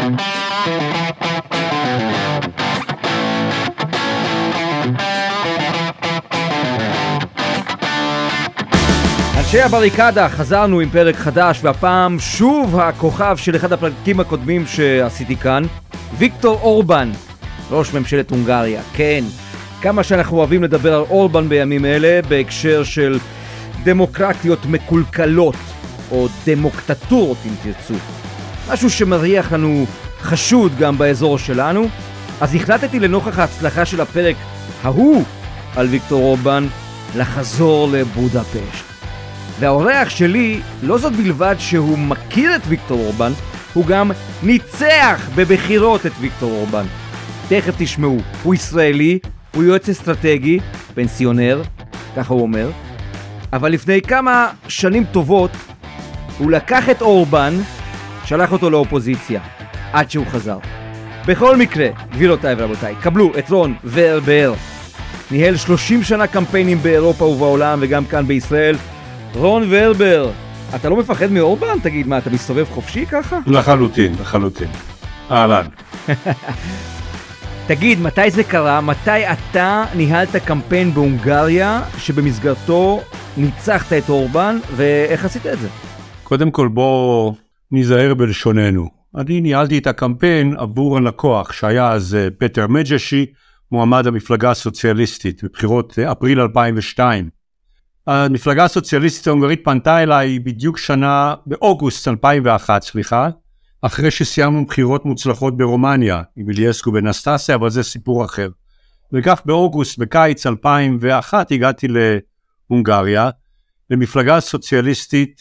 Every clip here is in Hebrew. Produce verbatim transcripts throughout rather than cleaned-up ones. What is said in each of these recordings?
אנשי הבריקדה, חזרנו עם פרק חדש, והפעם שוב הכוכב של אחד הפרקים הקודמים שעשיתי כאן, ויקטור אורבן, ראש ממשלת הונגריה. כן, כמה שאנחנו אוהבים לדבר על אורבן בימים אלה בהקשר של דמוקרטיות מקולקלות או דמוקטטורות אם תרצו, משהו שמריח לנו חשוד גם באזור שלנו. אז החלטתי לנוכח ההצלחה של הפרק ההוא על ויקטור אורבן לחזור לבודפשט. והאורח שלי לא זאת בלבד שהוא מכיר את ויקטור אורבן, הוא גם ניצח בבחירות את ויקטור אורבן. תכף תשמעו, הוא ישראלי, הוא יועץ אסטרטגי, פנסיונר, ככה הוא אומר, אבל לפני כמה שנים טובות הוא לקח את אורבן, שלח אותו לאופוזיציה, עד שהוא חזר. בכל מקרה, גבירותיי ורבותיי, קבלו את רון ורבר, ניהל שלושים שנה קמפיינים באירופה ובעולם וגם כאן בישראל. רון ורבר, אתה לא מפחד מאורבן? תגיד, מה, אתה מסתובב חופשי ככה? לחלוטין, לחלוטין. אהלן. תגיד, מתי זה קרה? מתי אתה ניהלת קמפיין בהונגריה שבמסגרתו ניצחת את אורבן, ואיך עשית את זה? קודם כל בוא נזהר בלשוננו. אני ניהלתי את הקמפיין עבור הלקוח, שהיה אז פטר מג'שי, מועמד המפלגה הסוציאליסטית, בבחירות אפריל אלפיים ושתיים. המפלגה הסוציאליסטית ההונגרית פנתה אליי בדיוק שנה, באוגוסט אלפיים ואחת, סליחה, אחרי שסיימנו בחירות מוצלחות ברומניה, עם איליאסקו ונסטסיה, אבל זה סיפור אחר. וכך באוגוסט, בקיץ אלפיים ואחת, הגעתי להונגריה, למפלגה הסוציאליסטית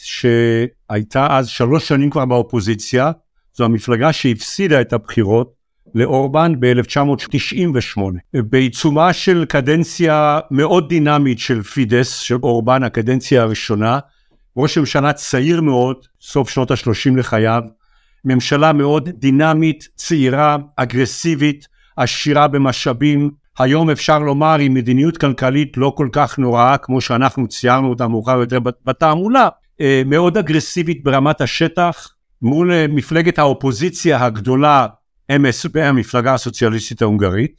שהייתה אז שלוש שנים כבר באופוזיציה, זו המפלגה שהפסידה את הבחירות לאורבן ב-אלף תשע מאות תשעים ושמונה. בעיצומה של קדנציה מאוד דינמית של פידס, של אורבן, הקדנציה הראשונה, ראש ממשלה צעיר מאוד, סוף שנות ה-שלושים לחייו, ממשלה מאוד דינמית, צעירה, אגרסיבית, עשירה במשאבים, היום אפשר לומר עם מדיניות כלכלית לא כל כך נוראה, כמו שאנחנו ציירנו אותה מאוחר יותר בתעמולה, מאוד אגרסיבית ברמת השטח, מול מפלגת האופוזיציה הגדולה, אם אס פי, המפלגה הסוציאליסטית ההונגרית,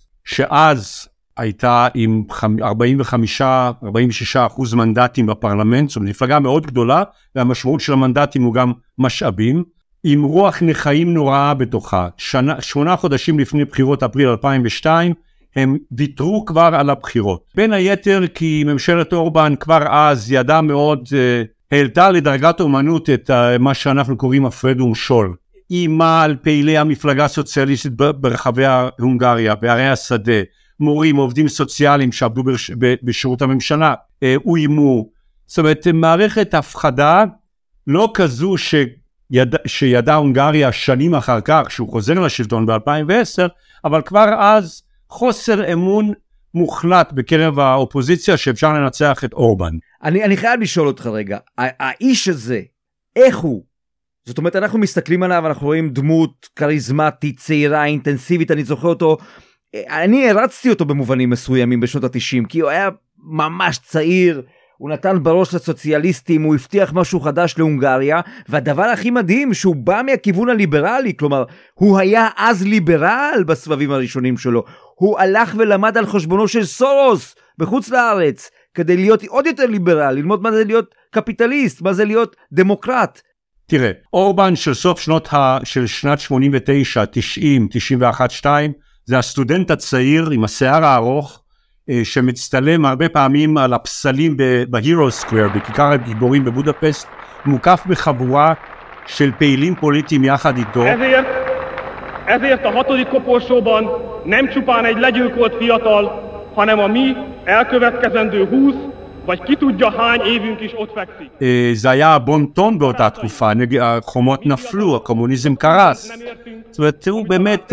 שאז הייתה עם ארבעים וחמישה עד ארבעים ושישה אחוז מנדטים בפרלמנט, זאת מפלגה מאוד גדולה, והמשמעות של המנדטים הוא גם משאבים, עם רוח נחיים נוראה בתוכה. שנה, שמונה חודשים לפני בחירות אפריל אלפיים ושתיים, הם ויתרו כבר על הבחירות. בין היתר כי ממשלת אורבן כבר אז ידעה מאוד, העלתה לדרגת אומנות את מה שאנחנו קוראים הפרד ומשול. אימה על פעילי המפלגה הסוציאליסטית ברחבי הונגריה, בערי השדה, מורים, עובדים סוציאליים שעבדו בשירות הממשלה, אוימו. זאת אומרת, מערכת הפחדה לא כזו שידע, שידע הונגריה שנים אחר כך, שהוא חוזר לשלטון ב-אלפיים ועשר, אבל כבר אז חוסר אמון מוחלט בקרב האופוזיציה שאפשר לנצח את אורבן. אני, אני חייב לשאול אותך רגע, האיש הזה, איך הוא? זאת אומרת, אנחנו מסתכלים עליו, אנחנו רואים דמות קריזמטית, צעירה, אינטנסיבית, אני זוכר אותו, אני הרצתי אותו במובנים מסוימים בשנות ה-תשעים, כי הוא היה ממש צעיר, הוא נתן בראש לסוציאליסטים, הוא הבטיח משהו חדש להונגריה, והדבר הכי מדהים שהוא בא מהכיוון הליברלי, כלומר, הוא היה אז ליברל בסבבים הראשונים שלו, הוא הלך ולמד על חשבונו של סורוס בחוץ לארץ, כדי להיות עוד יותר ליברל, ללמוד מה זה להיות קפיטליסט, מה זה להיות דמוקרט. תראה, אורבן של סוף שנות ה... של שנת שמונים ותשע, תשעים, תשעים ואחת, תשעים, זה הסטודנט הצעיר עם השיער הארוך, שמצטלם הרבה פעמים על הפסלים בהירו סקוואר, בכיכר הגיבורים בבודפשט, מוקף בחבורה של פעילים פוליטיים יחד איתו. ezért, ezért a hatodik koporsóban nem csupán egy legyilkolt fiatal, hanem a mi elkövetkezendő húsz, vagy ki tudja hány évünk is ott fekszik. זה היה הבון טון באותה תקופה, החומות נפלו, הקומוניזם קרס. זאת אומרת, הוא באמת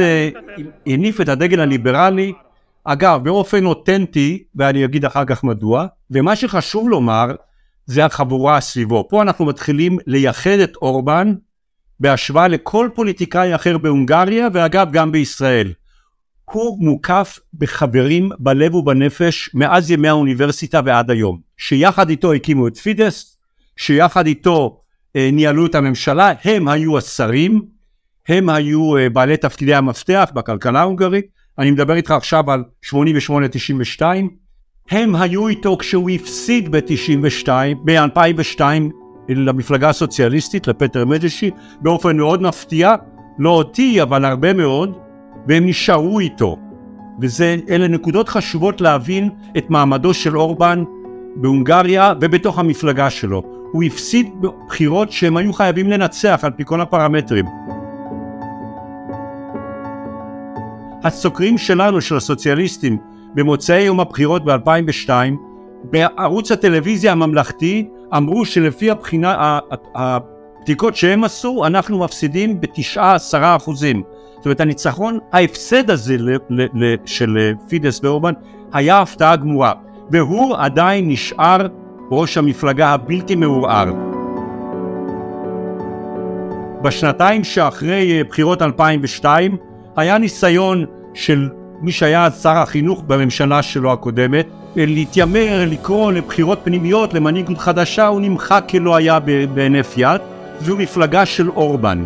הניף את הדגל הליברלי, אגב, באופן אותנטי, ואני אגיד אחר כך מדוע, ומה שחשוב לומר, זה החבורה סביבו. פה אנחנו מתחילים לייחד את אורבן, בהשוואה לכל פוליטיקאי אחר בהונגריה, ואגב גם בישראל. הוא מוקף בחברים בלב ובנפש, מאז ימי האוניברסיטה ועד היום. שיחד איתו הקימו את פידס, שיחד איתו אה, ניהלו את הממשלה, הם היו השרים, הם היו בעלי תפקידי המפתח בכלכלה ההונגרית, אני מדבר איתך עכשיו על שמונים ושמונה תשעים ושתיים, הם היו איתו כשהוא הפסיד ב-תשעים ושתיים, ב-אלפיים ושתיים למפלגה הסוציאליסטית, לפטר מג'שי, באופן מאוד מפתיע, לא אותי אבל הרבה מאוד, והם נשארו איתו. ואלה נקודות חשובות להבין את מעמדו של אורבן בהונגריה ובתוך המפלגה שלו. הוא הפסיד בבחירות שהם היו חייבים לנצח על פי כל הפרמטרים. הסוקרים שלנו, של הסוציאליסטים, במוצאי יום הבחירות ב-אלפיים ושתיים, בערוץ הטלוויזיה הממלכתי, אמרו שלפי הבחינה, הבדיקות שהם עשו, אנחנו מפסידים ב-תשע עשרה אחוזים. זאת אומרת, הניצחון, ההפסד הזה ל- ל- ל- של פידס ואורבן, היה הפתעה גמורה, והוא עדיין נשאר ראש המפלגה הבלתי מעורער. בשנתיים שאחרי בחירות אלפיים ושתיים, היה ניסיון של מי שהיה שר החינוך בממשלה שלו הקודמת, להתיימר, לקרוא לבחירות פנימיות, למנהיגות חדשה, הוא נמחק כלא היה בהינף יד. זו מפלגה של אורבן.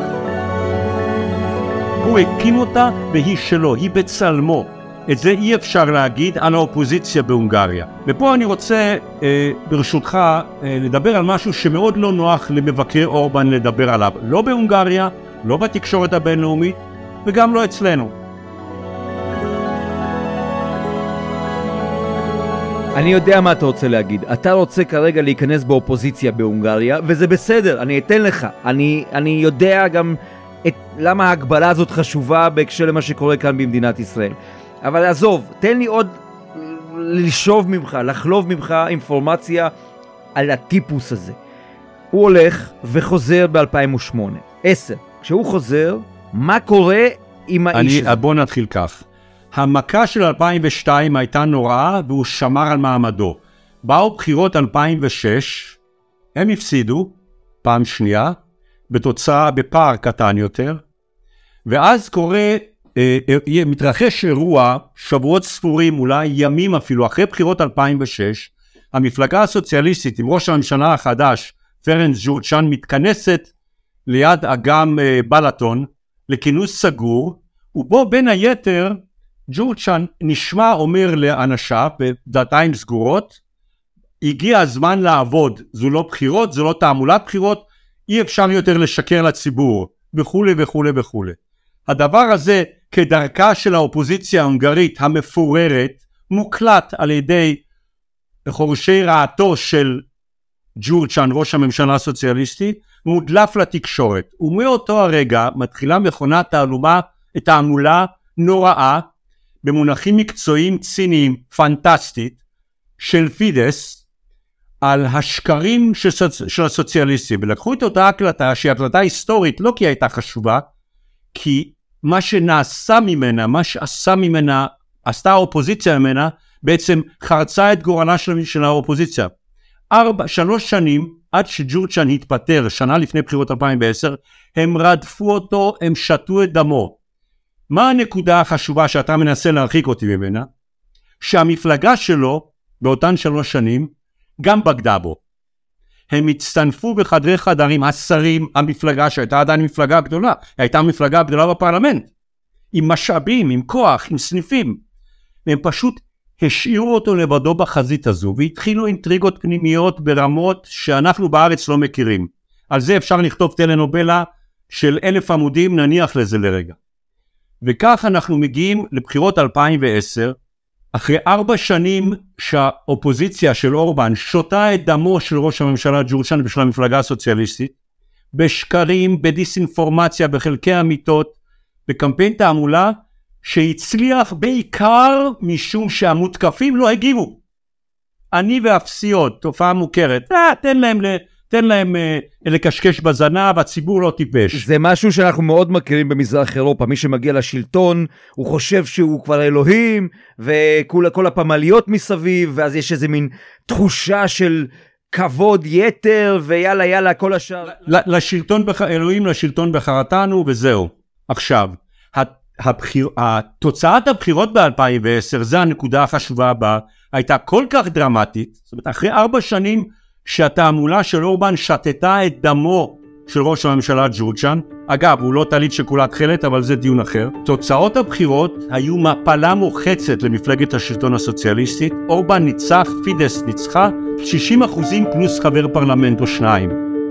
הוא הקים אותה והיא שלו, היא בצלמו. את זה אי אפשר להגיד על האופוזיציה בהונגריה. ופה אני רוצה, אה, ברשותך, אה, לדבר על משהו שמאוד לא נוח למבקרי אורבן לדבר עליו. לא בהונגריה, לא בתקשורת הבינלאומית, וגם לא אצלנו. אני יודע מה אתה רוצה להגיד. אתה רוצה כרגע להיכנס באופוזיציה בהונגריה, וזה בסדר, אני אתן לך. אני, אני יודע גם את, למה ההגבלה הזאת חשובה בהקשר למה שקורה כאן במדינת ישראל. אבל עזוב, תן לי עוד לשוב ממך, לחלוב ממך אינפורמציה על הטיפוס הזה. הוא הולך וחוזר ב-אלפיים ושמונה. עשר. כשהוא חוזר, מה קורה עם האיש הזה? בוא נתחיל כך. המכה של אלפיים ושתיים הייתה נוראה והוא שמר על מעמדו. באו בחירות אלפיים ושש, הם הפסידו פעם שנייה, בתוצאה בפער קטן יותר, ואז קורה, אה, אה, מתרחש אירוע, שבועות ספורים, אולי ימים אפילו, אחרי בחירות אלפיים ושש, המפלגה הסוציאליסטית עם ראש הממשלה החדש, פרנץ ג'ורצ'אן, מתכנסת ליד אגם אה, בלטון, לכינוס סגור, ובו בין היתר, ג'ורצ'אן נשמע אומר לאנשיו בדלתיים סגורות, הגיע הזמן לעבוד, זו לא בחירות, זו לא תעמולת בחירות, אי אפשר יותר לשקר לציבור, וכו' וכו' וכו'. הדבר הזה, כדרכה של האופוזיציה ההונגרית המפוררת, מוקלט על ידי חורשי רעתו של ג'ורצ'אן, ראש הממשלה הסוציאליסטי, מודלף לתקשורת, ומאותו הרגע מתחילה מכונת תעלומה, תעמולה נוראה, במונחים מקצועיים ציניים פנטסטית של פידס על השקרים של, של הסוציאליסטים, ולקחו את אותה הקלטה שהיא הקלטה היסטורית, לא כי הייתה חשובה, כי מה שנעשה ממנה, מה שעשה ממנה, עשתה האופוזיציה ממנה, בעצם חרצה את גורלה של, של האופוזיציה. ארבע, שלוש שנים עד שג'ורצ'אן התפטר, שנה לפני בחירות אלפיים ועשר, הם רדפו אותו, הם שתו את דמו. מה הנקודה החשובה שאתה מנסה להרחיק אותי ממנה? שהמפלגה שלו באותן שלוש שנים גם בגדה בו. הם הצטנפו בחדרי חדרים, השרים, המפלגה שהייתה עדיין מפלגה גדולה, הייתה מפלגה גדולה בפרלמנט, עם משאבים, עם כוח, עם סניפים. והם פשוט השאירו אותו לבדו בחזית הזו, והתחילו אינטריגות פנימיות ברמות שאנחנו בארץ לא מכירים. על זה אפשר לכתוב טלנובלה של אלף עמודים, נניח לזה לרגע. וכך אנחנו מגיעים לבחירות אלפיים ועשר, אחרי ארבע שנים שהאופוזיציה של אורבן שותה את דמו של ראש הממשלה ג'ורצ'אן ושל המפלגה הסוציאליסטית, בשקרים, בדיסאינפורמציה, בחלקי אמיתות, בקמפיין תעמולה, שהצליח בעיקר משום שהמותקפים לא הגיבו. אני ואפסיות, תופעה מוכרת, אה, תן להם ל... תן להם אה, לקשקש בזנב, הציבור לא טיפש. זה משהו שאנחנו מאוד מכירים במזרח אירופה, מי שמגיע לשלטון, הוא חושב שהוא כבר אלוהים, וכל הפמליות מסביב, ואז יש איזה מין תחושה של כבוד יתר, ויאללה יאללה כל השאר. לשלטון, אלוהים לשלטון בחרתנו, וזהו. עכשיו, הבחיר, תוצאת הבחירות ב-אלפיים ועשר, זה הנקודה החשובה הבאה, הייתה כל כך דרמטית, זאת אומרת, אחרי ארבע שנים, שהתעמולה של אורבן שתתה את דמו של ראש הממשלה ג'וצ'אן. אגב, הוא לא תליט שכולה תכלת, אבל זה דיון אחר. תוצאות הבחירות היו מפלה מוחצת למפלגת השלטון הסוציאליסטית. אורבן ניצח, פידס ניצחה, שישים אחוזים פלוס חבר פרלמנט או שניים.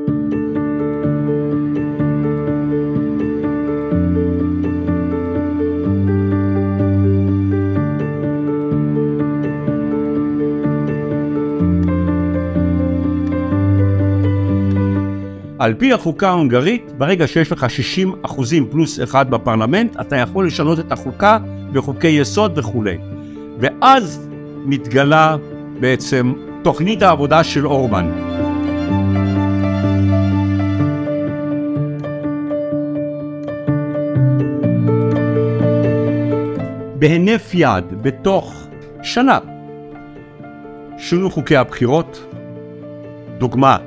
על פי החוקה ההונגרית, ברגע שיש לך שישים אחוזים פלוס אחד בפרלמנט, אתה יכול לשנות את החוקה וחוקי יסוד וכו'. ואז מתגלה בעצם תוכנית העבודה של אורבן. בהינף יד, בתוך שנה, שונו חוקי הבחירות. דוגמה,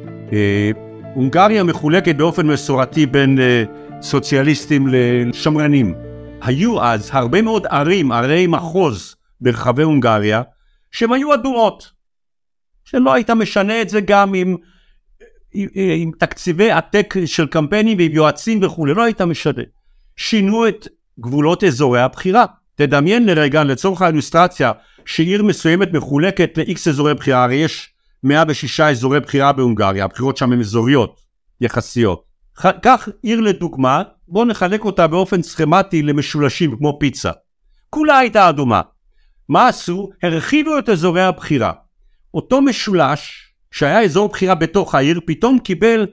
אה, הונגריה מחולקת באופן מסורתי בין uh, סוציאליסטים לשמרנים. היו אז הרבה מאוד ערים, ערי מחוז ברחבי הונגריה, שהם היו אדומות. שלא היית משנה את זה גם עם, עם, עם תקציבי עתק של קמפיינים ועם יועצים וכו', לא היית משנה. שינו את גבולות אזורי הבחירה. תדמיין לרגע, לצורך האילוסטרציה, שעיר מסוימת מחולקת ל-X אזורי בחירה, הרי יש מאה ושישה אזורי בחירה בהונגריה, הבחירות שם הן אזוריות, יחסיות. כך עיר לדוגמה, בואו נחלק אותה באופן סכמטי למשולשים כמו פיצה. כולה הייתה אדומה. מה עשו? הרחיבו את אזורי הבחירה. אותו משולש, שהיה אזור בחירה בתוך העיר, פתאום קיבל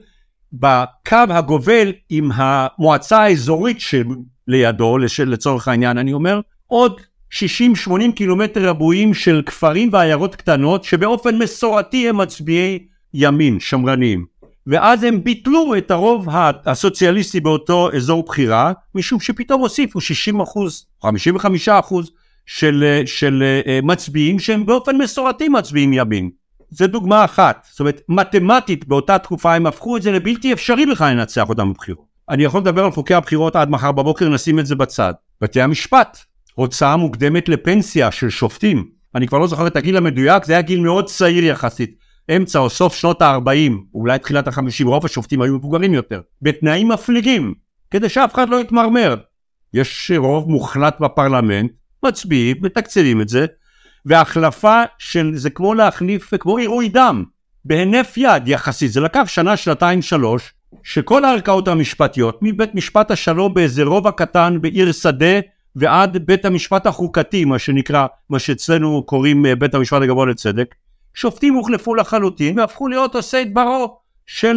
בקו הגובל עם המועצה האזורית שלידו, לצורך העניין אני אומר, עוד שישים שמונים קילומטר רבועים של כפרים ועיירות קטנות שבאופן מסורתי הם מצביעי ימין, שמרניים. ואז הם ביטלו את הרוב הסוציאליסטי באותו אזור בחירה, משום שפתאום הוסיפו שישים אחוז, חמישים וחמישה אחוז של, של מצביעים שהם באופן מסורתי מצביעים ימין. זה דוגמה אחת. זאת אומרת, מתמטית באותה תקופה הם הפכו את זה לבלתי אפשרי בכלל לנצח אותם בבחירות. אני יכול לדבר על חוקי הבחירות עד מחר בבוקר, נשים את זה בצד. בתי המשפט. הוצאה מוקדמת לפנסיה של שופטים. אני כבר לא זוכר את הגיל המדויק, זה היה גיל מאוד צעיר יחסית. אמצע או סוף שנות ה-ארבעים, אולי תחילת ה-חמישים, רוב השופטים היו מבוגרים יותר. בתנאים מפליגים, כדי שאף אחד לא יתמרמר. יש רוב מוחלט בפרלמנט, מצביעים, מתקצבים את זה, והחלפה של זה כמו להחליף, כמו עירוי דם, בהינף יד יחסית. זה לקח שנה, שנתיים, שלוש, שכל הערכאות המשפטיות, מבית משפט השלום באיזה רובע קטן בעיר שדה, ועד בית המשפט החוקתי, מה שנקרא, מה שאצלנו קוראים בית המשפט הגבוה לצדק, שופטים הוחלפו לחלוטין והפכו להיות עושי דברו של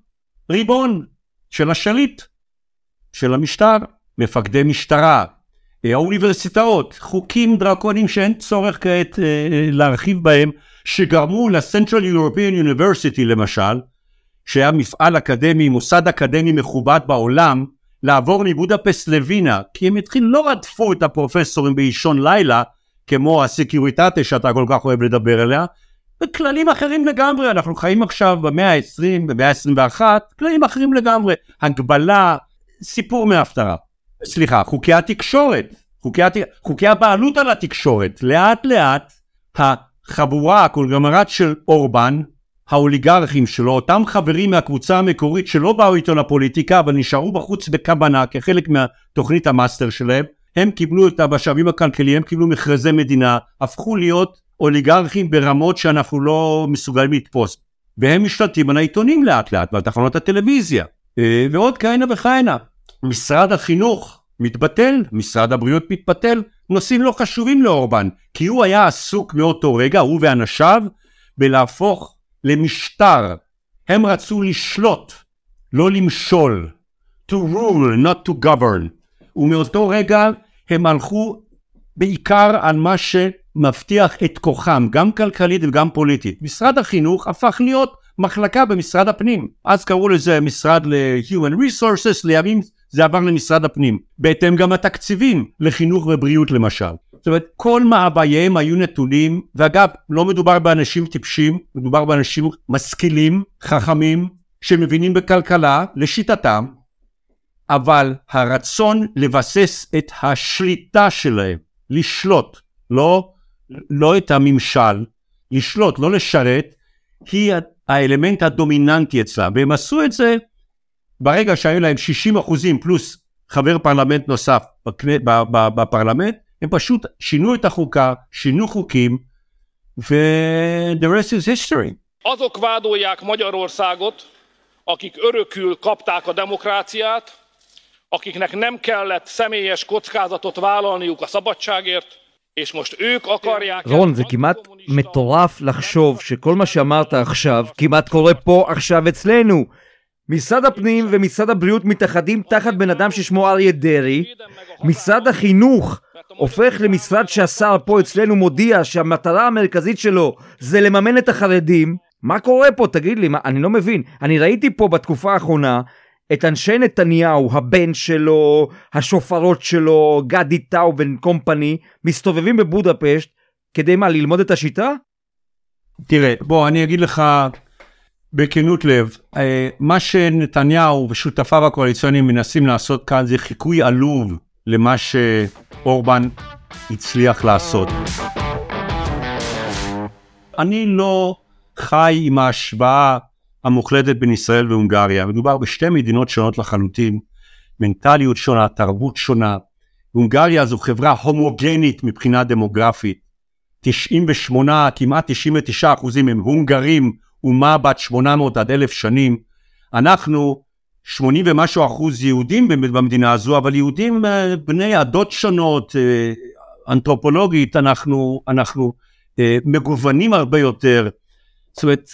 הריבון, של השליט, של המשטר, מפקדי משטרה, האוניברסיטאות, חוקים דרקונים שאין צורך כעת אה, להרחיב בהם, שגרמו ל-Central European University למשל, שהיה מפעל אקדמי, מוסד אקדמי מכובד בעולם, לעבור מבודפסט לווינה, כי הם התחילו, לא רדפו את הפרופסורים באישון לילה, כמו הסקיוריטטה שאתה כל כך אוהב לדבר עליה, בכללים אחרים לגמרי. אנחנו חיים עכשיו במאה ה-עשרים, במאה ה-עשרים ואחת, כללים אחרים לגמרי, הגבלה, סיפור מהפטרה. סליחה, חוקי התקשורת, חוקי, הת... חוקי הבעלות על התקשורת, לאט לאט החבורה, הקונגלומרט של אורבן, האוליגרכים שלו, אותם חברים מהקבוצה המקורית שלא באו איתו לפוליטיקה, אבל נשארו בחוץ בכוונה כחלק מהתוכנית המאסטר שלהם, הם קיבלו את המשאבים הכלכליים, הם קיבלו מכרזי מדינה, הפכו להיות אוליגרכים ברמות שאנחנו לא מסוגלים לתפוס, והם משתלטים על העיתונים לאט לאט, ועל תחנות הטלוויזיה, ועוד כהנה וכהנה. משרד החינוך מתבטל, משרד הבריאות מתבטל, נושאים לא חשובים לאורבן, כי הוא היה עסוק מאותו רגע, הוא ואנשיו, בלהפוך למשטר. הם רצו לשלוט, לא למשול. To rule, not to govern. ומאותו רגע הם הלכו בעיקר על מה שמבטיח את כוחם, גם כלכלית וגם פוליטית. משרד החינוך הפך להיות מחלקה במשרד הפנים. אז קראו לזה משרד ל-Human Resources, לימים זה עבר למשרד הפנים. בהתאם גם התקציבים לחינוך ובריאות למשל. זאת אומרת, כל מאווייהם היו נתונים, ואגב, לא מדובר באנשים טיפשים, מדובר באנשים משכילים, חכמים, שמבינים בכלכלה, לשיטתם, אבל הרצון לבסס את השליטה שלהם, לשלוט, לא, לא את הממשל, לשלוט, לא לשרת, היא האלמנט הדומיננטי אצלם, והם עשו את זה ברגע שהיו להם שישים אחוזים פלוס חבר פרלמנט נוסף בפרלמנט, הם פשוט שינו את החוקה, שינו חוקים, ו- the rest is history. Azok vádolják Magyarországot, akik örökül kapták a demokráciát, akiknek nem kellett személyes kockázatot vállalniuk a szabadságért, és most ők akarják... רון, זה כמעט מטורף לחשוב שכל מה שאמרת עכשיו כמעט קורה פה עכשיו אצלנו. משרד הפנים ומשרד הבריאות מתאחדים תחת בן אדם ששמו אריה דרעי. משרד החינוך הופך למשרד שהשר פה אצלנו מודיע שהמטרה המרכזית שלו זה לממן את החרדים. מה קורה פה? תגיד לי, מה, אני לא מבין. אני ראיתי פה בתקופה האחרונה את אנשי נתניהו, הבן שלו, השופרות שלו, גדי טאובן קומפני, מסתובבים בבודפשט, כדי מה, ללמוד את השיטה? תראה, בוא, אני אגיד לך בכנות לב, מה שנתניהו ושותפיו הקואליציוניים מנסים לעשות כאן, זה חיקוי עלוב למה שאורבן הצליח לעשות. אני לא חי עם ההשוואה המוחלטת בין ישראל והונגריה. מדובר בשתי מדינות שונות לחלוטין, מנטליות שונה, תרבות שונה. הונגריה זו חברה הומוגנית מבחינה דמוגרפית. תשעים ושמונה, כמעט תשעים ותשעה אחוזים הם הונגרים, אומה בת שמונה מאות עד אלף שנים. אנחנו שמונים ומשהו אחוז יהודים במדינה הזו, אבל יהודים בני עדות שונות, אנתרופולוגית, אנחנו, אנחנו מגוונים הרבה יותר. זאת אומרת,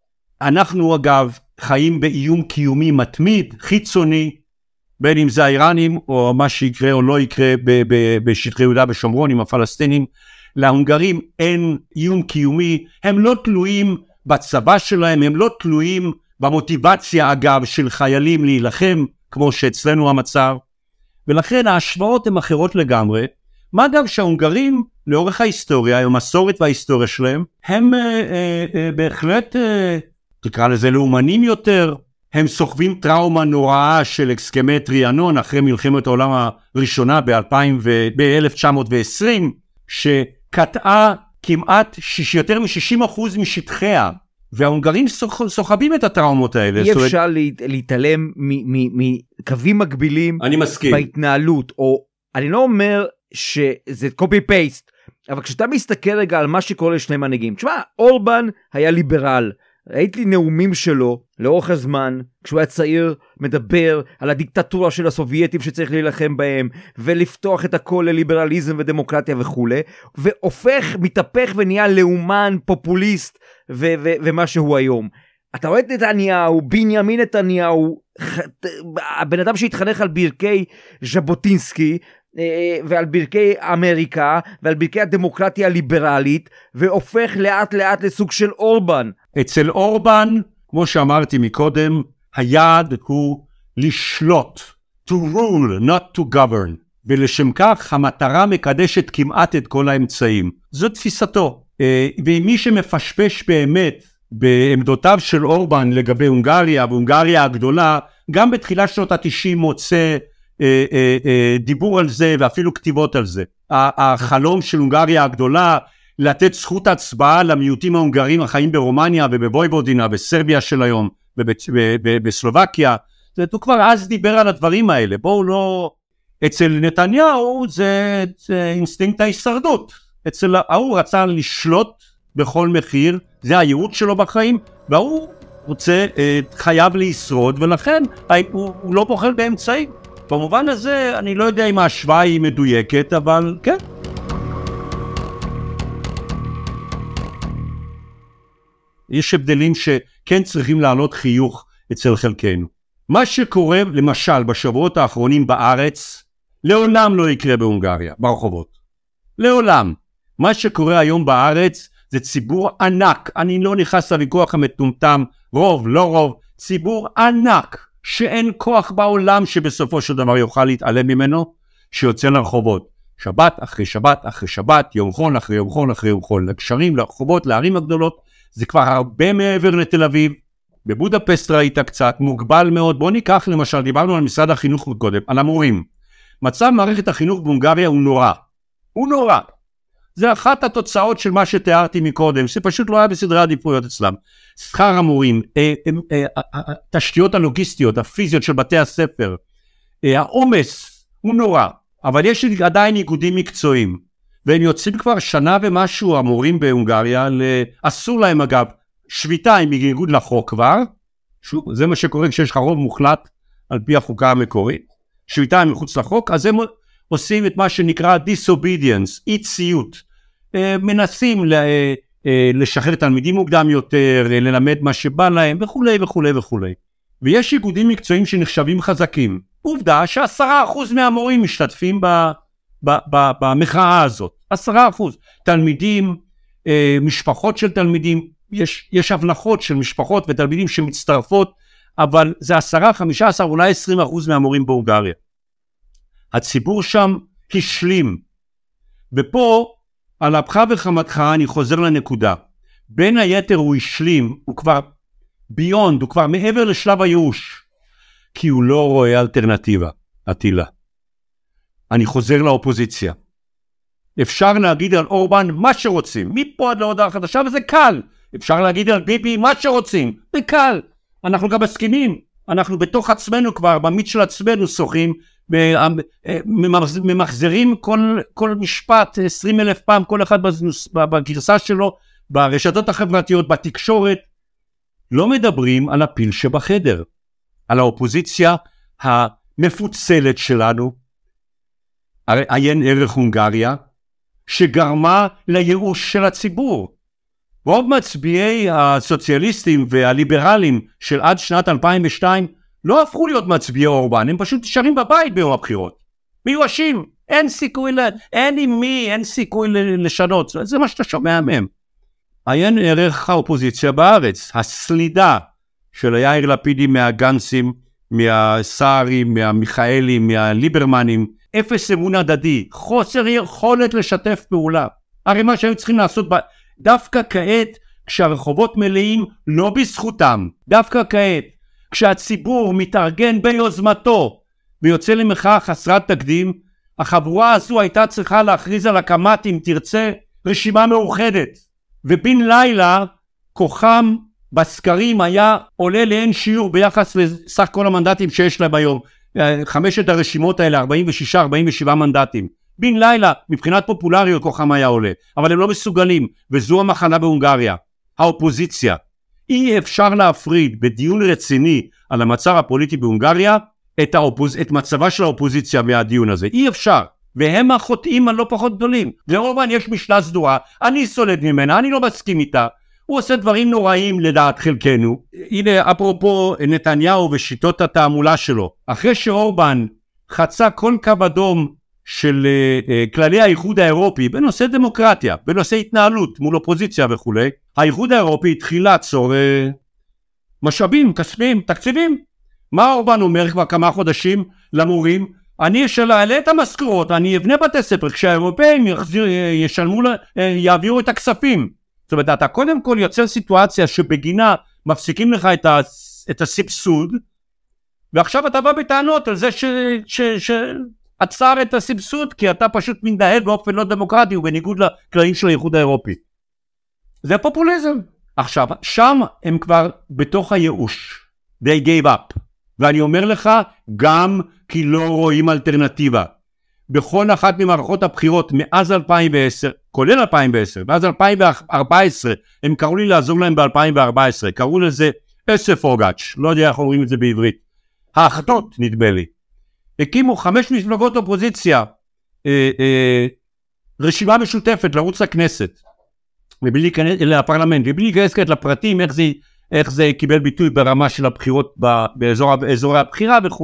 אנחנו אגב חיים באיום קיומי מתמיד, חיצוני, בין אם זה האיראנים או מה שיקרה או לא יקרה בשטחי יהודה ושומרון עם הפלסטינים. להונגרים אין איום קיומי, הם לא תלויים בצבא שלהם, הם לא תלויים במוטיבציה אגב של חיילים להילחם, כמו שאצלנו המצב, ולכן ההשוואות הן אחרות לגמרי. מה גם שההונגרים לאורך ההיסטוריה, המסורת וההיסטוריה שלהם, הם אה, אה, אה, בהחלט, אה, תקרא לזה לאומנים יותר, הם סוחבים טראומה נוראה של הסכמי טריאנון אחרי מלחמת העולם הראשונה ב-אלף תשע מאות ועשרים, שקטעה כמעט שיש, יותר מ-שישים אחוז משטחיה, וההונגרים סוחבים את הטראומות האלה. אי אפשר להתעלם מקווים מקבילים בהתנהלות, או אני לא אומר שזה קופי פייסט, אבל כשאתה מסתכל רגע על מה שקורה לשני מנהיגים, תשמע, אורבן היה ליברל, ראיתי לי נאומים שלו לאורך הזמן, כשהוא היה צעיר, מדבר על הדיקטטורה של הסובייטים שצריך להילחם בהם, ולפתוח את הכל לליברליזם ודמוקרטיה וכו', והופך, מתהפך ונהיה לאומן, פופוליסט, ו- ו- ומה שהוא היום. אתה רואה את נתניהו, בנימין נתניהו, הבן אדם שהתחנך על ברכי ז'בוטינסקי, ועל ברכי אמריקה, ועל ברכי הדמוקרטיה הליברלית, והופך לאט לאט לסוג של אורבן. אצל אורבן, כמו שאמרתי מקודם, היעד הוא לשלוט, to rule, not to govern, ולשם כך המטרה מקדשת כמעט את כל האמצעים. זו תפיסתו. ומי שמפשפש באמת בעמדותיו של אורבן לגבי הונגריה, והונגריה הגדולה, גם בתחילת שנות ה-תשעים מוצא אה, אה, אה, דיבור על זה ואפילו כתיבות על זה. החלום של הונגריה הגדולה, לתת זכות הצבעה למיעוטים ההונגרים החיים ברומניה ובבויבודינה, בסרביה של היום, ובסלובקיה, הוא כבר אז דיבר על הדברים האלה. בואו לא... אצל נתניהו זה, זה אינסטינקט ההישרדות. אצל ההוא רצה לשלוט בכל מחיר, זה הייעוד שלו בחיים, והוא רוצה, חייב לשרוד, ולכן הוא, הוא לא בוחל באמצעים. במובן הזה אני לא יודע אם ההשוואה היא מדויקת, אבל כן. יש הבדלים שכן צריכים לעלות חיוך אצל חלקנו. מה שקורה למשל בשבועות האחרונים בארץ, לעולם לא יקרה בהונגריה, ברחובות. לעולם. מה שקורה היום בארץ זה ציבור ענק, אני לא נכנס לוויכוח המטומטם, רוב, לא רוב, ציבור ענק, שאין כוח בעולם שבסופו של דבר יוכל להתעלם ממנו, שיוצא לרחובות. שבת אחרי שבת אחרי שבת, יום חול אחרי יום חול אחרי יום חול, לקשרים, לרחובות, לערים הגדולות, זה כבר הרבה מעבר לתל אביב. בבודפשט ראית קצת, מוגבל מאוד. בוא ניקח למשל, דיברנו על משרד החינוך קודם, על המורים. מצב מערכת החינוך בהונגריה הוא נורא. הוא נורא. זה אחת התוצאות של מה שתיארתי מקודם, שפשוט לא היה בסדרי העדיפויות אצלם. שכר המורים, התשתיות הלוגיסטיות, הפיזיות של בתי הספר, העומס הוא נורא, אבל יש עדיין איגודים מקצועיים, והם יוצאים כבר שנה ומשהו, המורים בהונגריה, אסור להם אגב, שביתה עם איגוד לחוק כבר, שוב, זה מה שקורה כשיש לך רוב מוחלט על פי החוקה המקורית, שביתה מחוץ לחוק, אז הם עושים את מה שנקרא disobedience, אי ציות, מנסים לשחרר תלמידים מוקדם יותר, ללמד מה שבא להם וכולי וכולי וכולי. ויש איגודים מקצועיים שנחשבים חזקים. עובדה שעשרה אחוז מהמורים משתתפים ב, ב, ב, במחאה הזאת. עשרה אחוז. תלמידים, משפחות של תלמידים, יש, יש הבלחות של משפחות ותלמידים שמצטרפות, אבל זה עשרה, חמישה עשר, אולי עשרים אחוז מהמורים בהונגריה. הציבור שם השלים. ופה, על אפך וחמתך אני חוזר לנקודה. בין היתר הוא השלים, הוא כבר ביונד, הוא כבר מעבר לשלב הייאוש, כי הוא לא רואה אלטרנטיבה, עטילה. אני חוזר לאופוזיציה. אפשר להגיד על אורבן מה שרוצים, מפה עד להודעה חדשה, וזה קל. אפשר להגיד על ביבי מה שרוצים, זה קל. אנחנו גם מסכימים, אנחנו בתוך עצמנו כבר, במיץ של עצמנו שוחים, ממחזרים כל, כל משפט עשרים אלף פעם, כל אחד בגרסה שלו, ברשתות החברתיות, בתקשורת. לא מדברים על הפיל שבחדר, על האופוזיציה המפוצלת שלנו, עיין ערך הונגריה, שגרמה לייאוש של הציבור. רוב מצביעי הסוציאליסטים והליברלים של עד שנת אלפיים ושתיים לא הפכו להיות מצביעי אורבן, הם פשוט נשארים בבית ביום הבחירות. מיואשים, אין סיכוי, אין עם מי, אין סיכוי לשנות, זה מה שאתה שומע מהם. עיין ערך האופוזיציה בארץ, הסלידה של יאיר לפידים מהגנסים, מהסערים, מהמיכאלים, מהליברמנים, אפס אמון הדדי, חוסר יכולת לשתף פעולה. הרי מה שהיו צריכים לעשות דווקא כעת, כשהרחובות מלאים לא בזכותם, דווקא כעת, כשהציבור מתארגן ביוזמתו ויוצא למחאה חסרת תקדים, החבורה הזו הייתה צריכה להכריז על הקמת, אם תרצה, רשימה מאוחדת. ובין לילה כוחם בסקרים היה עולה לאין שיעור ביחס לסך כל המנדטים שיש להם היום. חמשת הרשימות האלה, ארבעים ושישה ארבעים ושבעה מנדטים. בין לילה מבחינת פופולריות כוחם היה עולה, אבל הם לא מסוגלים, וזו המחנה בהונגריה, האופוזיציה. אי אפשר להפריד בדיון רציני על המצב הפוליטי בהונגריה את, האופוז... את מצבה של האופוזיציה מהדיון הזה. אי אפשר. והם החוטאים הלא פחות גדולים. לאורבן יש משנה סדורה, אני סולד ממנה, אני לא מסכים איתה. הוא עושה דברים נוראים לדעת חלקנו. הנה אפרופו נתניהו ושיטות התעמולה שלו. אחרי שאורבן חצה כל קו אדום של uh, uh, כללי האיחוד האירופי בנושא דמוקרטיה, בנושא התנהלות מול אופוזיציה וכו', האיחוד האירופי התחיל לעצור uh, משאבים, כספים, תקציבים. מה אורבן אומר כבר כמה חודשים למורים? אני אעלה את המשכורות, אני אבנה בתי ספר, כשהאירופאים יחזיר, ישלמו, יעבירו את הכספים. זאת אומרת, אתה קודם כל יוצר סיטואציה שבגינה מפסיקים לך את, ה, את הסבסוד, ועכשיו אתה בא בטענות על זה ש, ש, ש, עצר את הסבסוד, כי אתה פשוט מנהל באופן לא דמוקרטי, ובניגוד לכללים של האיחוד האירופי. זה פופוליזם. עכשיו, שם הם כבר בתוך הייאוש. They gave up. ואני אומר לך, גם כי לא רואים אלטרנטיבה. בכל אחת ממערכות הבחירות מאז אלפיים ועשר, כולל אלפיים ועשר, מאז אלפיים וארבע עשרה, הם קראו לי לעזור להם ב-אלפיים וארבע עשרה, קראו לזה אסף אורגץ', לא יודע איך אומרים את זה בעברית. האחדות, נדמה לי. הקימו חמש מפלגות אופוזיציה, אה, אה, רשימה משותפת לרוץ לכנסת, ובלי להיכנס לפרלמנט, ובלי להיכנס לפרטים, איך זה, איך זה קיבל ביטוי ברמה של הבחירות באזור, באזורי הבחירה וכו'.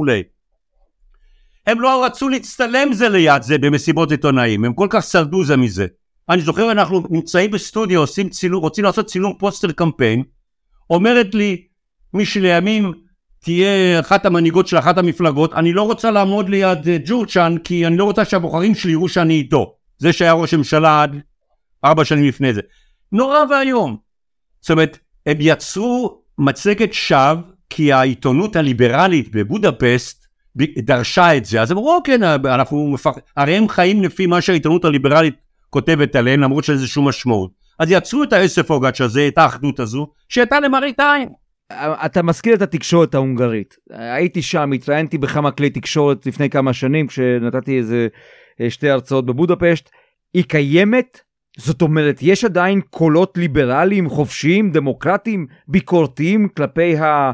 הם לא רצו להצטלם זה ליד זה במסיבות עיתונאים, הם כל כך שרדו זה מזה. אני זוכר, אנחנו נמצאים בסטודיו, עושים צילום, רוצים לעשות צילום פוסטר קמפיין, אומרת לי, מי שלימים תהיה אחת המנהיגות של אחת המפלגות, אני לא רוצה לעמוד ליד ג'ורצ'אן, כי אני לא רוצה שהבוחרים שלי יראו שאני איתו. זה שהיה ראש הממשלה עד ארבע שנים לפני זה. נורא והיום. זאת אומרת, הם יצרו מצגת שווא, כי העיתונות הליברלית בבודפסט דרשה את זה. אז הם אמרו, כן, אנחנו מפח... הרי הם חיים לפי מה שהעיתונות הליברלית כותבת עליהן, למרות שזה שום משמעות. אז יצרו את האסף אוגץ' הזה, את האחדות הזו, שהייתה למראית עין. אתה מזכיר את התקשורת ההונגרית. הייתי שם, התראיינתי בכמה כלי תקשורת לפני כמה שנים, כשנתתי איזה שתי הרצאות בבודפשט. היא קיימת, זאת אומרת, יש עדיין קולות ליברליים, חופשיים, דמוקרטיים, ביקורתיים, כלפי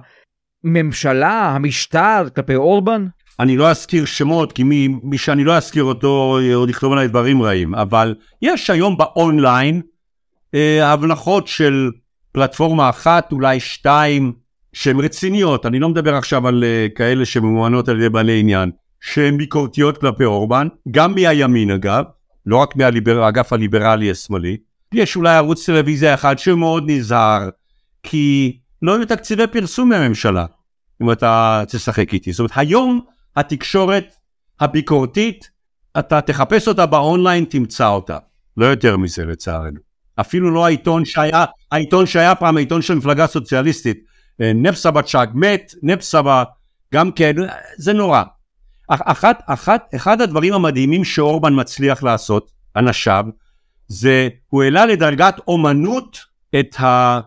הממשלה, המשטר, כלפי אורבן? אני לא אזכיר שמות, כי מי, מי שאני לא אזכיר אותו, עוד יכתוב עליי דברים רעים, אבל יש היום באונליין, אה, הבנחות של פלטפורמה אחת, אולי שתיים, שהן רציניות, אני לא מדבר עכשיו על אה, כאלה שממומנות על ידי בעלי עניין, שהן ביקורתיות כלפי אורבן, גם מהימין אגב, לא רק מהאגף הליברלי השמאלי, יש אולי ערוץ טלוויזיה אחד שמאוד נזהר, כי לא יהיו תקציבי פרסום מהממשלה, אם אתה תשחק איתי. זאת אומרת, היום התקשורת הביקורתית, אתה תחפש אותה באונליין, תמצא אותה. לא יותר מזה לצערנו. אפילו לא העיתון שהיה, העיתון שהיה פעם, העיתון של מפלגה סוציאליסטית, נפסבצ'אג מת, נפסבא, גם כן, זה נורא. אחת, אחת, אחד הדברים המדהימים שאורבן מצליח לעשות, אנשיו, זה, הוא העלה לדרגת אומנות את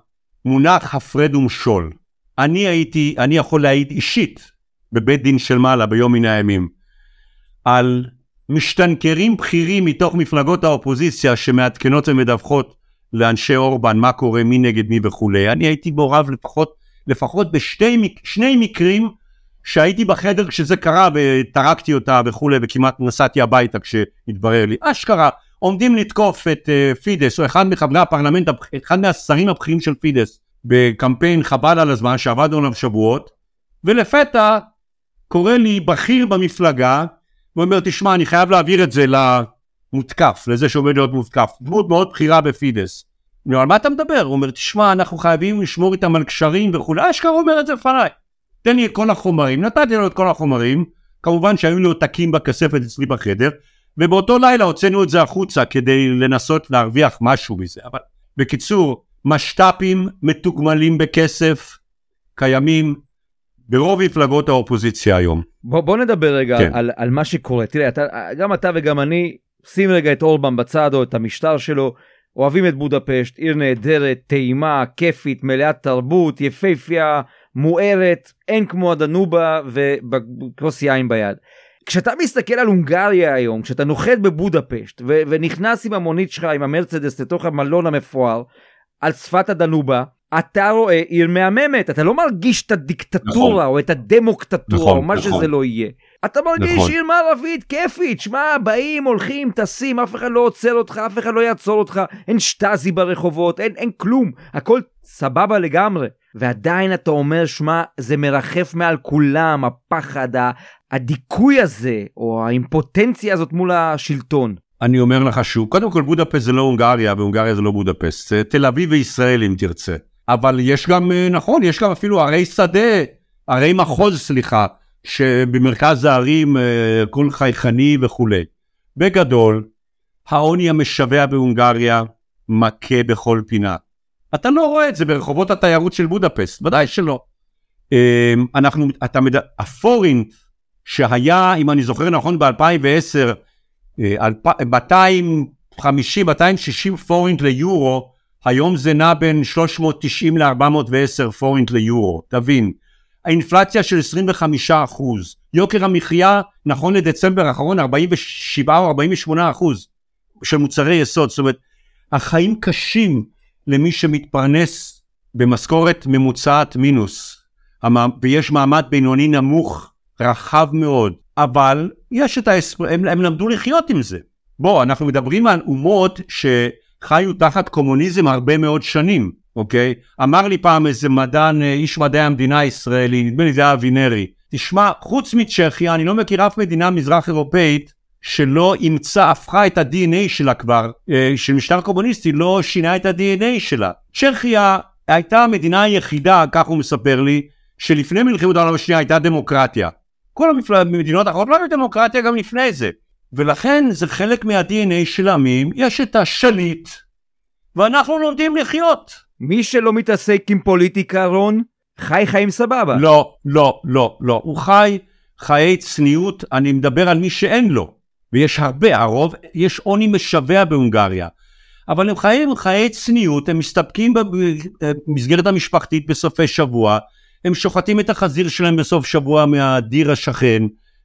המונח הפרד ומשול. אני הייתי, אני יכול להעיד אישית, בבית דין של מעלה ביום מן הימים, על משתנקרים בכירים מתוך מפלגות האופוזיציה שמעדכנות ומדווחות לאנשי אורבן מה קורה מי נגד מי וכו'. אני הייתי מעורב לפחות, לפחות בשני שני מקרים שהייתי בחדר כשזה קרה וטרקתי אותה וכו' וכמעט נסעתי הביתה כשהתברר לי. אשכרה, עומדים לתקוף את uh, פידס או אחד מחברי הפרלמנט, אחד מהשרים הבכירים של פידס בקמפיין חבל על הזמן שעבדנו עליו שבועות, ולפתע קורא לי בכיר במפלגה, הוא אומר, תשמע, אני חייב להעביר את זה למותקף, לזה שעומד להיות מותקף, דמות מאוד בכירה בפידס. אני אומר, על מה אתה מדבר? הוא אומר, תשמע, אנחנו חייבים לשמור איתם על קשרים וכו'. אשכרה אומר את זה לפניי. תן לי את כל החומרים, נתתי לו את כל החומרים, כמובן שהיו לי עותקים בכספת אצלי בחדר, ובאותו לילה הוצאנו את זה החוצה כדי לנסות להרוויח משהו מזה. אבל בקיצור, משטפים מתוגמלים בכסף, קיימים ברוב מפלגות האופוזיציה היום. בוא, בוא נדבר רגע כן. על, על מה שקורה. תראה, אתה, גם אתה וגם אני, שים רגע את אורבן בצד או את המשטר שלו, אוהבים את בודפשט, עיר נהדרת, טעימה, כיפית, מלאת תרבות, יפהפייה, מוארת, אין כמו הדנובה ובכוס יין ביד. כשאתה מסתכל על הונגריה היום, כשאתה נוחת בבודפשט ו- ונכנס עם המונית שלך, עם המרצדס לתוך המלון המפואר, על שפת הדנובה, אתה רואה עיר מהממת, אתה לא מרגיש את הדיקטטורה נכון. או את הדמוקטטורה נכון, או מה נכון. שזה לא יהיה. אתה מרגיש נכון. עיר מערבית, כיפית, שמה, באים, הולכים, טסים, אף אחד לא עוצר אותך, אף אחד לא יעצור אותך, אין שטזי ברחובות, אין, אין כלום, הכל סבבה לגמרי. ועדיין אתה אומר, שמה, זה מרחף מעל כולם, הפחד, הדיכוי הזה, או האימפוטנציה הזאת מול השלטון. אני אומר לך שוב, קודם כל בודפשט זה לא הונגריה, והונגריה זה לא בודפשט, זה תל אביב וישראל אם תרצה. אבל יש גם, נכון, יש גם אפילו ערי שדה, ערי מחוז, סליחה, שבמרכז הערים כל חייכני וכו'. בגדול, העוני המשווה בהונגריה מכה בכל פינה. אתה לא רואה את זה ברחובות התיירות של בודפשט, ודאי שלא. אנחנו, אתה מדבר, הפורינט שהיה, אם אני זוכר נכון, ב-אלפיים ועשר, מאתיים חמישים מאתיים ושישים פורינט ליורו, היום זה נע בין שלוש מאות תשעים ל-ארבע מאות ועשר פורינט ליורו, תבין. האינפלציה של עשרים וחמישה אחוז, יוקר המחיה נכון לדצמבר האחרון ארבעים ושבעה או ארבעים ושמונה אחוז של מוצרי יסוד, זאת אומרת, החיים קשים למי שמתפרנס במשכורת ממוצעת מינוס, ויש מעמד בינוני נמוך רחב מאוד, אבל יש את ההספר, הם, הם למדו לחיות עם זה. בוא, אנחנו מדברים על אומות שחיו תחת קומוניזם הרבה מאוד שנים, אוקיי? אמר לי פעם איזה מדען, איש מדעי המדינה הישראלי, נדמה לי זה היה אבינרי, תשמע, חוץ מצ'כיה, אני לא מכיר אף מדינה מזרח אירופאית, שלא אימצה, הפכה את ה-די אן איי שלה כבר, של משטר קומוניסטי, לא שינה את ה-די אן איי שלה. צ'כיה הייתה המדינה היחידה, כך הוא מספר לי, שלפני מלחמת העולם השנייה הייתה דמוקרטיה. כל המדינות האחרות לא היו דמוקרטיה גם לפני זה. ולכן זה חלק מה-די אן איי של עמים, יש את השליט, ואנחנו לומדים לחיות. מי שלא מתעסק עם פוליטיקה, רון, חי חיים סבבה. לא, לא, לא, לא. הוא חי חיי צניעות, אני מדבר על מי שאין לו. ויש הרבה, הרוב, יש עוני משווע בהונגריה, אבל הם חיים חיי צניעות, הם מסתפקים במסגרת המשפחתית בסופי שבוע, הם שוחטים את החזיר שלהם בסוף שבוע מהדיר השכן,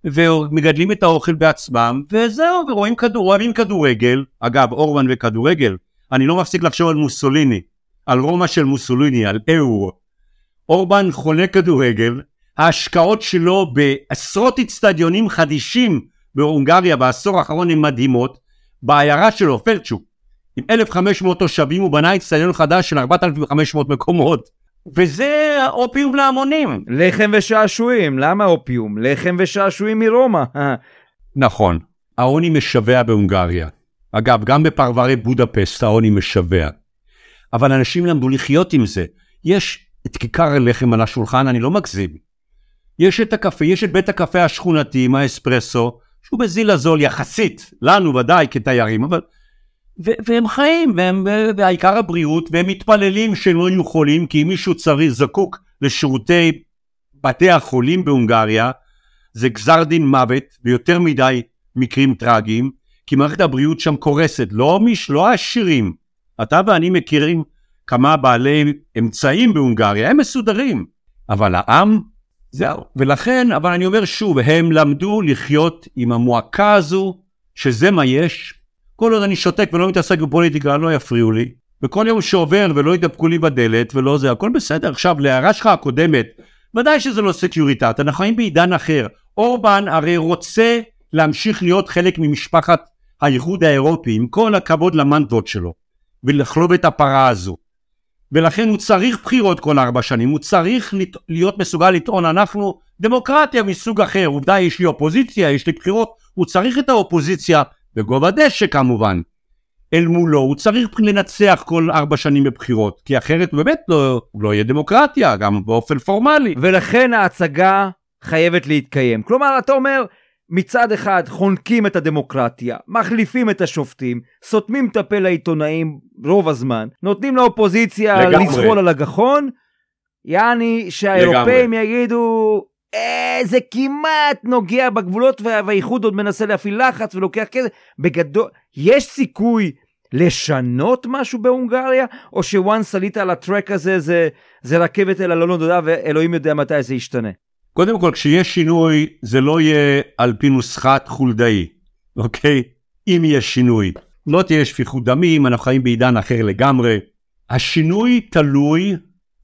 ומגדלים את האוכל בעצמם, וזהו, ורואים כדור, אוהבים כדורגל, אגב, אורבן וכדורגל, אני לא מפסיק לחשוב על מוסוליני, על רומא של מוסוליני, על אירו, אורבן חולה כדורגל, ההשקעות שלו בעשרות אצטדיונים חדישים בהונגריה בעשור האחרון הן מדהימות, בעיירה שלו, פרצ'וק, עם אלף וחמש מאות תושבים, הוא בנה אצטדיון חדש של ארבעת אלפים וחמש מאות מקומות, וזה אופיום להמונים. לחם ושעשועים, למה אופיום? לחם ושעשועים מרומא. נכון, העוני משווע בהונגריה. אגב, גם בפרברי בודפסט העוני משווע. אבל אנשים למדו לחיות עם זה. יש את כיכר הלחם על השולחן, אני לא מגזים. יש את הקפה, יש את בית הקפה השכונתי עם האספרסו, שהוא בזיל הזול יחסית, לנו ודאי כתיירים, אבל... ו- והם חיים, והם, והעיקר הבריאות, והם מתפללים שלא יהיו חולים, כי אם מישהו צריך זקוק לשירותי בתי החולים בהונגריה, זה גזר דין מוות, ויותר מדי מקרים טרגיים, כי מערכת הבריאות שם קורסת, לא מיש, לא העשירים. אתה ואני מכירים כמה בעלי אמצעים בהונגריה, הם מסודרים, אבל העם, זהו. ולכן, אבל אני אומר שוב, הם למדו לחיות עם המועקה הזו, שזה מה יש, כל עוד אני שותק ולא מתעסק בפוליטיקה, לא יפריעו לי, וכל יום שעובר ולא ידפקו לי בדלת ולא זה, הכל בסדר. עכשיו, להערה שלך הקודמת, ודאי שזה לא סקיוריטט, אנחנו חיים בעידן אחר. אורבן הרי רוצה להמשיך להיות חלק ממשפחת האיחוד האירופי, עם כל הכבוד למנטות שלו, ולחלוב את הפרה הזו. ולכן הוא צריך בחירות כל ארבע שנים, הוא צריך להיות מסוגל לטעון, אנחנו דמוקרטיה מסוג אחר, עובדה יש לי אופוזיציה, יש לי בחירות, הוא צריך את האופוזיציה, בגובה דשא כמובן, אל מולו, הוא צריך לנצח כל ארבע שנים בבחירות, כי אחרת באמת לא, לא יהיה דמוקרטיה, גם באופן פורמלי. ולכן ההצגה חייבת להתקיים. כלומר, אתה אומר, מצד אחד חונקים את הדמוקרטיה, מחליפים את השופטים, סותמים את הפה לעיתונאים רוב הזמן, נותנים לאופוזיציה לזחול על הגחון, יעני שהאירופאים יגידו, אה, זה כמעט נוגע בגבולות, והאיחוד עוד מנסה להפעיל לחץ ולוקח כזה, בגדול, יש סיכוי לשנות משהו בהונגריה, או שוואנס עלית על הטרק הזה, זה, זה רכבת אל הלא נודע, ואלוהים יודע מתי זה ישתנה. קודם כל, כשיש שינוי, זה לא יהיה על פי נוסחת חולדאי, אוקיי? אם יש שינוי, לא תהיה שפיכות דמים, אנחנו חיים בעידן אחר לגמרי. השינוי תלוי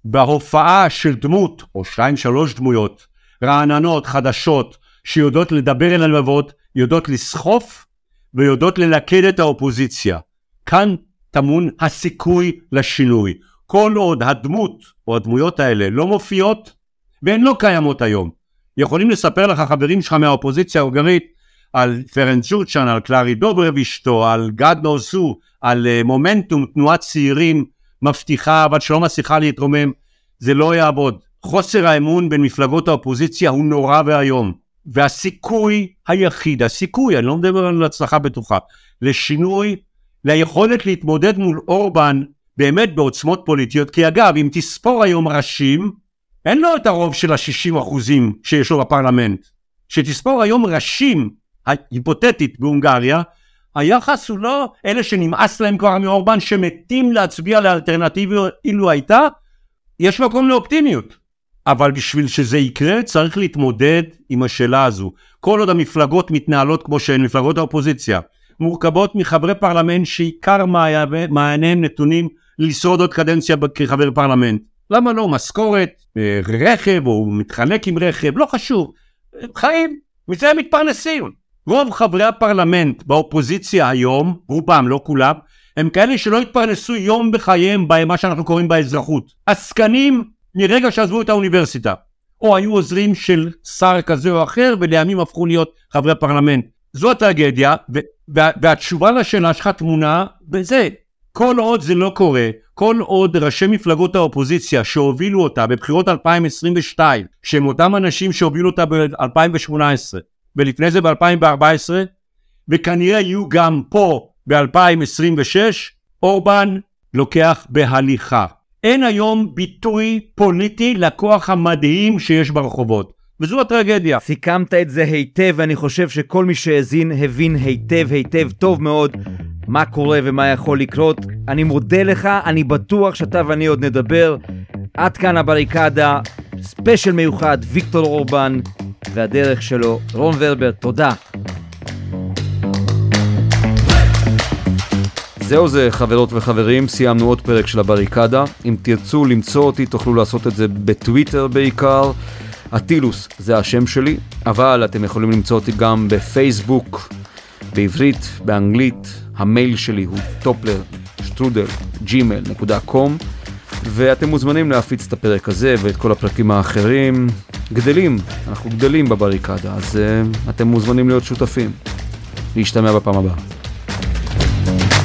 בהופעה של דמות, או שתיים שלוש דמויות, רעננות, חדשות, שיודעות לדבר אל הלבבות, יודעות לסחוף, ויודעות ללכד את האופוזיציה. כאן טמון הסיכוי לשינוי. כל עוד הדמות, או הדמויות האלה, לא מופיעות, והן לא קיימות היום. יכולים לספר לך חברים שלך מהאופוזיציה ההונגרית, על פרנץ ג'ורצ'אן, על קלארי דוברבישטו, על גד נוסו, על uh, מומנטום, תנועת צעירים מבטיחה, אבל שלא מצליחה להתרומם, זה לא יעבוד. חוסר האמון בין מפלגות האופוזיציה הוא נורא והיום. והסיכוי היחיד, הסיכוי, אני לא מדבר על הצלחה בטוחה, לשינוי, ליכולת להתמודד מול אורבן, באמת בעוצמות פוליטיות, כי אגב, אם תספור היום ראשים, אין לו את הרוב של ה-שישים אחוזים שיש לו בפרלמנט. שתספור היום ראשים, היפותטית בהונגריה, היחס הוא לא אלה שנמאס להם כבר מאורבן, שמתים להצביע לאלטרנטיבה אילו הייתה, יש מקום לאופטימיות. אבל בשביל שזה יקרה, צריך להתמודד עם השאלה הזו. כל עוד המפלגות מתנהלות כמו שהן, מפלגות האופוזיציה, מורכבות מחברי פרלמנט שעיקר מעייניהם נתונים לשרוד עוד קדנציה כחבר פרלמנט. למה לא? משכורת, רכב, או מתחלק עם רכב, לא חשוב. חיים, מזה הם מתפרנסים. רוב חברי הפרלמנט באופוזיציה היום, רובם, לא כולם, הם כאלה שלא התפרנסו יום בחייהם במה שאנחנו קוראים באזרחות. עסקנים מרגע שעזבו את האוניברסיטה, או היו עוזרים של שר כזה או אחר, ולימים הפכו להיות חברי הפרלמנט. זו הטרגדיה, והתשובה לשאלה שלך תמונה בזה. כל עוד זה לא קורה, כל עוד ראשי מפלגות האופוזיציה שהובילו אותה בבחירות אלפיים עשרים ושתיים, שהם אותם אנשים שהובילו אותה ב-אלפיים שמונה עשרה, ולפני זה ב-אלפיים וארבע עשרה, וכנראה יהיו גם פה ב-אלפיים עשרים ושש, אורבן לוקח בהליכה. אין היום ביטוי פוליטי לכוח המדהים שיש ברחובות. וזו הטרגדיה. סיכמת את זה היטב, ואני חושב שכל מי שהזין הבין היטב היטב טוב מאוד מה קורה ומה יכול לקרות. אני מודה לך, אני בטוח שאתה ואני עוד נדבר. עד כאן הבריקדה, ספיישל מיוחד, ויקטור אורבן והדרך שלו. רון ורבר, תודה. זהו זה, חברות וחברים, סיימנו עוד פרק של הבריקדה. אם תרצו למצוא אותי תוכלו לעשות את זה בטוויטר בעיקר. אטילוס זה השם שלי, אבל אתם יכולים למצוא אותי גם בפייסבוק, בעברית, באנגלית. המייל שלי הוא טופלר שטרודל ג'ימייל נקודה קום, ואתם מוזמנים להפיץ את הפרק הזה ואת כל הפרקים האחרים. גדלים, אנחנו גדלים בבריקדה, אז uh, אתם מוזמנים להיות שותפים. להשתמע בפעם הבאה.